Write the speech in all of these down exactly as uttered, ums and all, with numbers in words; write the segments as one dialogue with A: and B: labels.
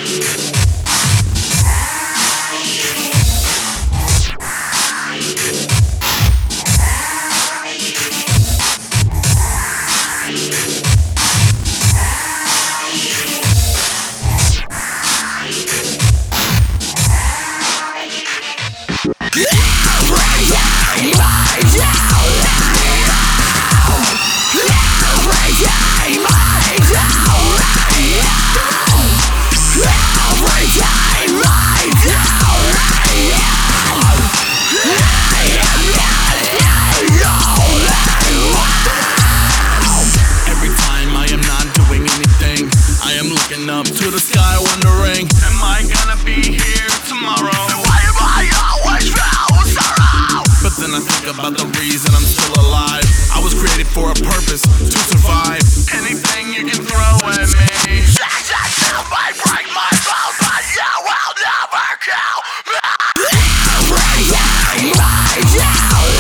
A: Up to the sky wondering, am I gonna be here tomorrow? Why am I always filled with sorrow? But then I think about the reason I'm still alive. I was created for a purpose, to survive. Anything you can throw at me, you might break my bones, but you will never kill me. Everything might you.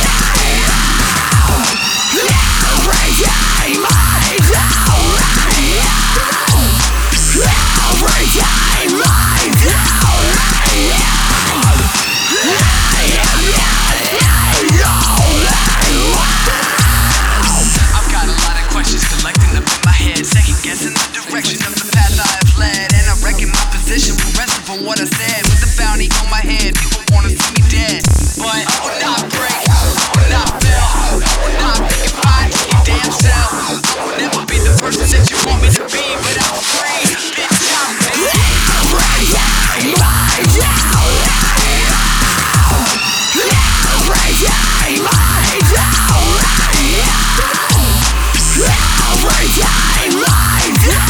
A: Everything might you.
B: I've got a lot of questions collecting up in my head, second guessing the direction of the path I have led, and I reckon my position will rest upon what I said. With the bounty on my head, people wanna see me dead, but I will not break, I will not fail, I will not pick a fight in your damn cell. I will never be the person that you want me to be, but I'm free. Bitch, I'm free. Everything might you. Everything might you. Everything might you.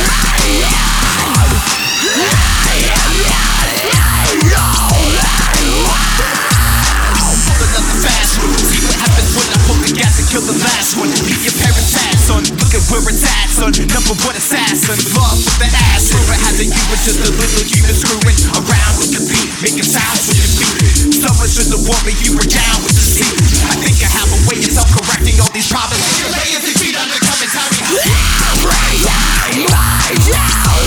B: Another fast route. See what happens when I pull the gas and kill the last one. Get your parents' ass, son. Look at where it's at, son. Number one assassin. Love with the ass. Rumor has it you were just a little you been screwing around with the beat, making sounds with your feet. Someone should have warned me you were down with the seat. I think I have a way of self-correcting all these problems. You're laying your feet under commentary. Everything might you.